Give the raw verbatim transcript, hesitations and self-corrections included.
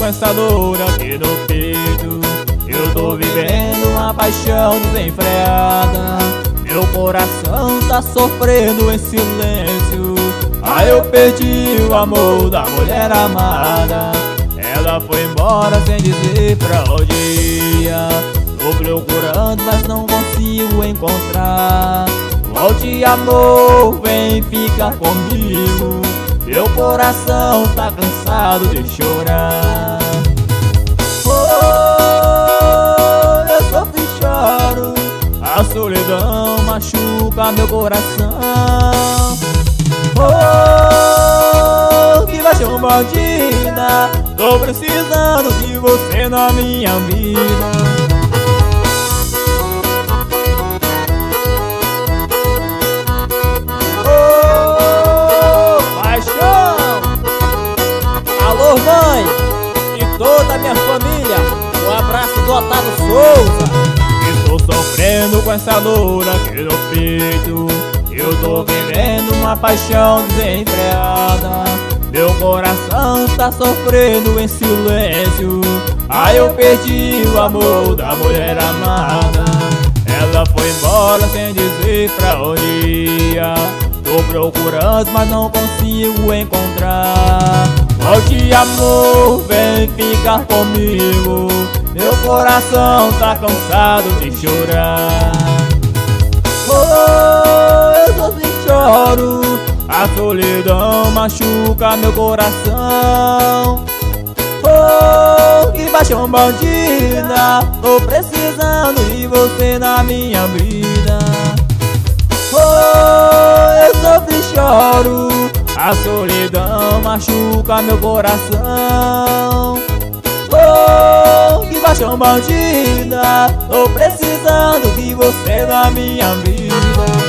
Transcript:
com essa dor aqui no peito. Eu tô vivendo uma paixão desenfreada. Meu coração tá sofrendo em silêncio. Ah, eu perdi o amor da mulher amada. Ela foi embora sem dizer pra onde ia. Tô procurando, mas não consigo encontrar. Volte, amor, vem ficar comigo. Meu coração tá cansado de chorar. Oh, eu sofro e choro. A solidão machuca meu coração. Oh, que paixão bandida. Tô precisando de você na minha vida. Alô, mãe, e toda a minha família, um abraço do Otávio Souza. Estou sofrendo com essa dor aqui no peito. Eu tô vivendo uma paixão desenfreada. Meu coração tá sofrendo em silêncio. Ah, eu perdi o amor da mulher amada. Ela foi embora sem dizer pra onde ia. Tô procurando, mas não consigo encontrar. Volte, amor, vem ficar comigo. Meu coração tá cansado de chorar. Oh, eu só se choro. A solidão machuca meu coração. Oh, que paixão bandida. Tô precisando de você na minha vida. Oh, eu sofro e choro. A solidão machuca meu coração. Oh, que paixão bandida. Tô precisando de você na minha vida.